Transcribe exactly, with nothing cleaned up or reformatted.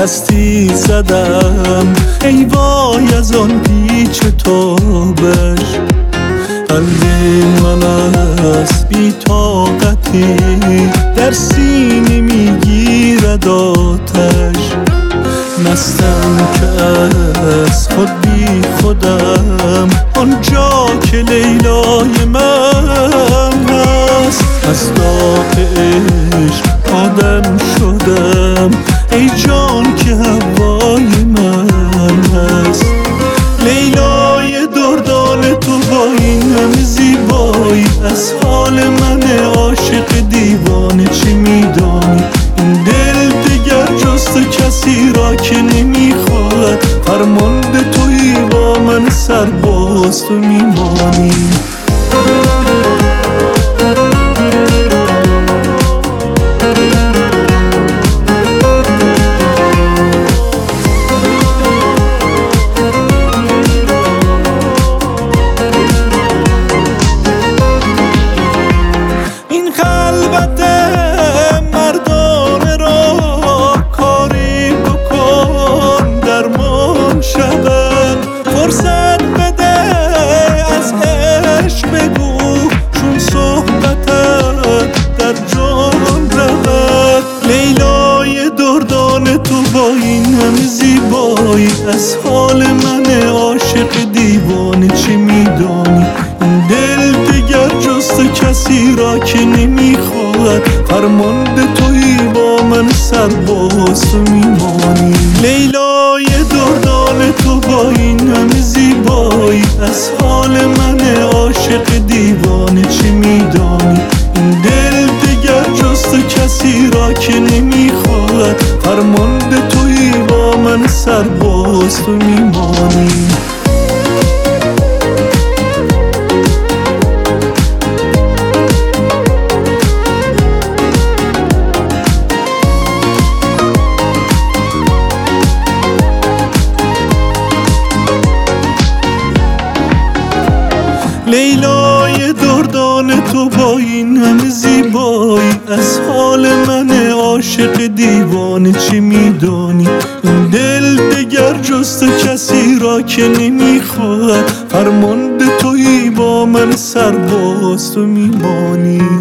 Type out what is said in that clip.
دستی زدم ای وای از آن پیچ تابش. قلب من از بی طاقتی در سینه میگیرد آتش. مستم که از خود بی خودم آنجا که لیلای من هست. از داغ عشق آدم شدم ای جان که هوای من هست. لیلای دردان تو با این همه زیبایی از حال من عاشق دیوانه چه میدانی؟ این دل دیگر جز تو کسی را که نمیخواهد. فرمانده تویی با من سرباز تو میمانی. فرصت بده از عشق بگو چون صحبتت در جان رود. لیلای دردان تو با این همه زیبایی از حال من عاشق دیوانه چه میدانی؟ این دل دیگر جز تو کسی را که نمیخواهد. فرمانده تویی با من سرباز تو میمانی. لیلای دردان تو با این همه زیبایی از حال من عاشق دیوانه چه میدانی؟ این دل دیگر جز تو کسی را که نمیخواهد. فرمانده تویی با من سرباز تو میمانی. لیلای دردان تو با این همه زیبایی از حال من عاشق دیوانه چه میدانی؟ این دل دیگر جز تو کسی را که نمیخواهد. فرمانده تویی با من سرباز تو میمانی.